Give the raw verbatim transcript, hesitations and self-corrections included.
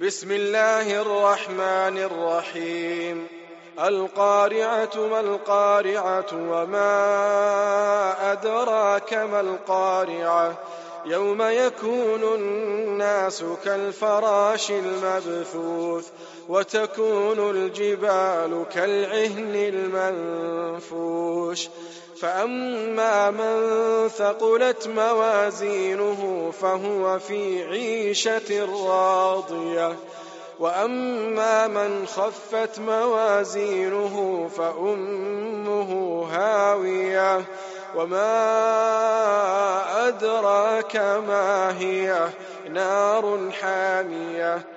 بسم الله الرحمن الرحيم. القارعة ما القارعة وما أدراك ما القارعة يوم يكون الناس كالفراش المبثوث وتكون الجبال كالعهن المنفوش فأما من ثقلت موازينه فهو في عيشة راضية وأما من خفت موازينه فأمه هاوية وما أدراك ما هي نار حامية